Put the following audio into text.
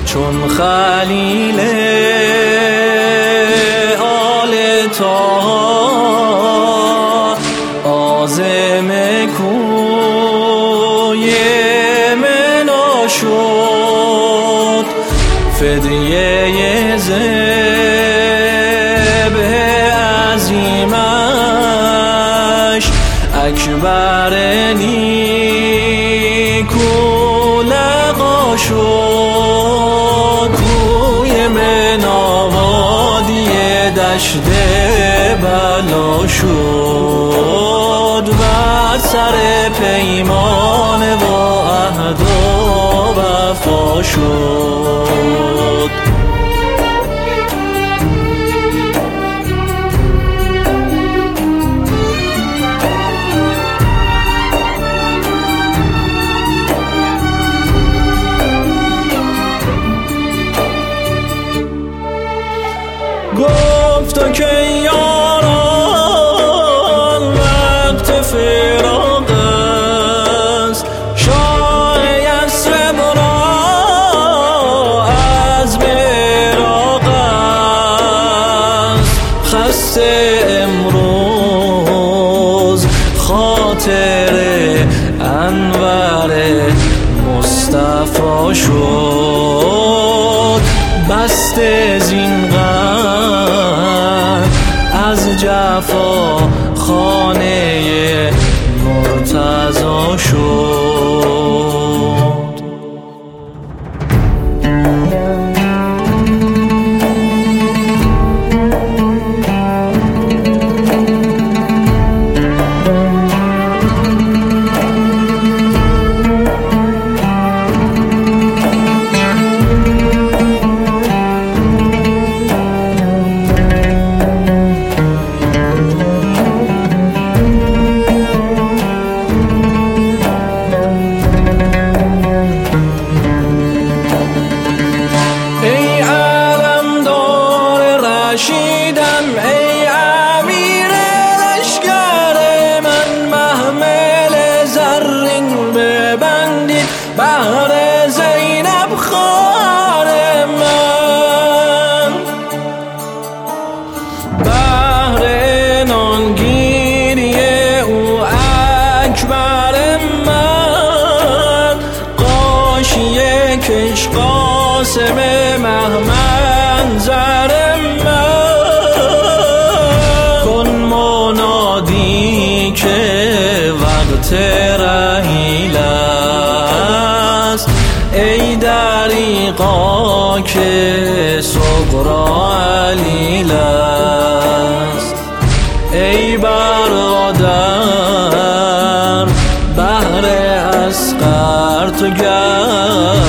چون خلیل آل طه عازم کوی منا شد، فدیه ذبح عظیمش اکبر نیکو لقا شد. کوی منا وادی دشت بلا شد و سر پیمان با عهد و وفا شد. گفت که یاران وقت فراق است، شاه یثرب را عزم عراق است. خسته امروز خاطر انور مصطفی شد، بسته زین از جفا خانه مرتضی شد. ای امیر لشکر من، محمل زرین ببندید بهر زینب خواهر من. بهر نانگیری او اکبر من، غاشیه کش قاسم مهمنظر من. که وقت رحیل است، ای دریغا که صغرا علیل است. ای برادر بهر اصغر تو گر